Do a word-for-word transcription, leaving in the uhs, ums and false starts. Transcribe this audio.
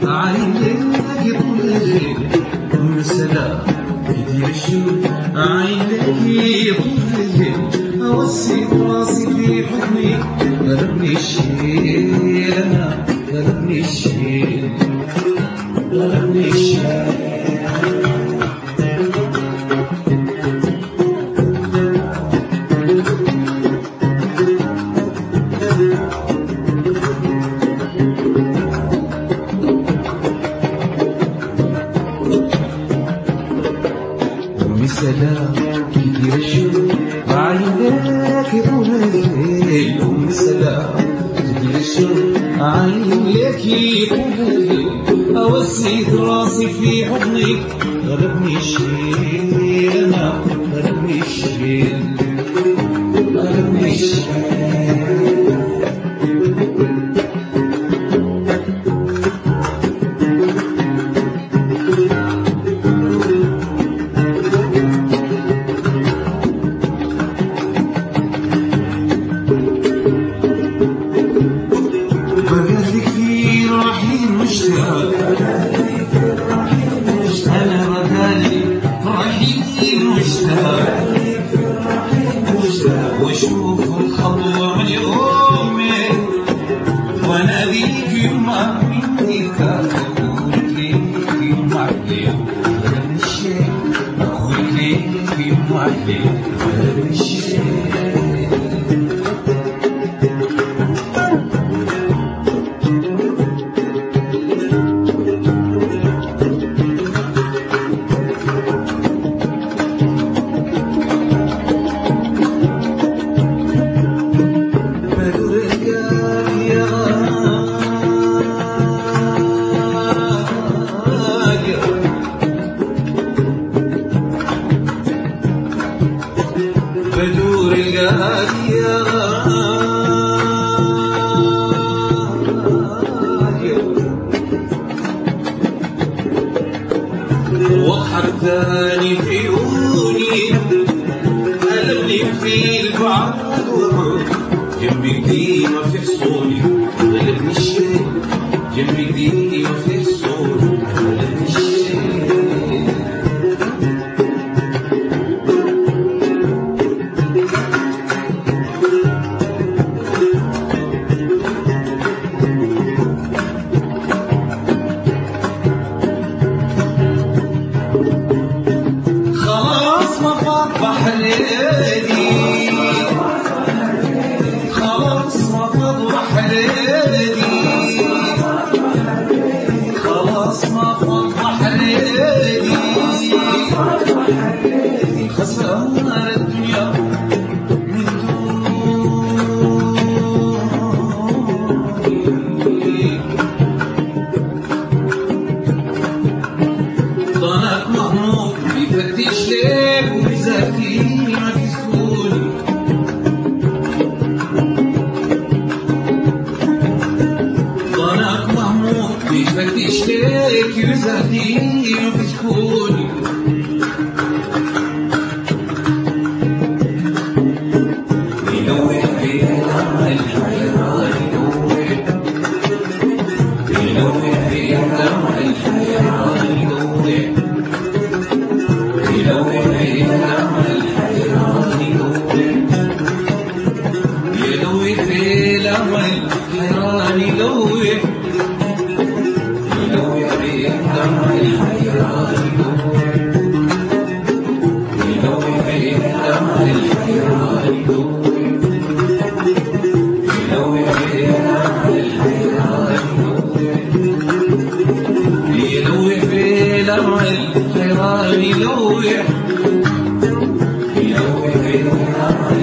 عينك طول الليل أم سلام يدير الشوق عينك طول الليل أوسي راسي في حضني غلبني الشيل أنا غلبني الشيل غلبني الشيل سلام يدير الشوق عينك طول الليل أم سلام يدير الشوق عينك طول الليل أوسي راسي في حضنك غلبني الشيل أنا غلبني الشيل غلبني الشيل أنا بغالي رحيل مشتاق واشوف الخطوة من يومي وانا بيك يما مني اقول لك يما عليك غلبني الشيء اقول لك يما عليك غلبني الشيء بدور القاك يا وحداني في عيوني قلبني في البعد جنبك ديما في حصولي غلبني الشيء جنبك ديما في حصولي غلبني الشيء خلاص ما فضح ليلي خلاص ما فضح ليلي خسرنا الدنيا من دوني ضنك مهموم بيفتش ليك وبيزكيني ما في سهولي بيفتش ليك وبيزكيني ما في سهولي يلوح بيها الحيران يلوح يلوح بيها الحيران يلوح يلوح بيها الحيران يلوح يلوح بيها الحيران يلوح الحيران يلوح يلوح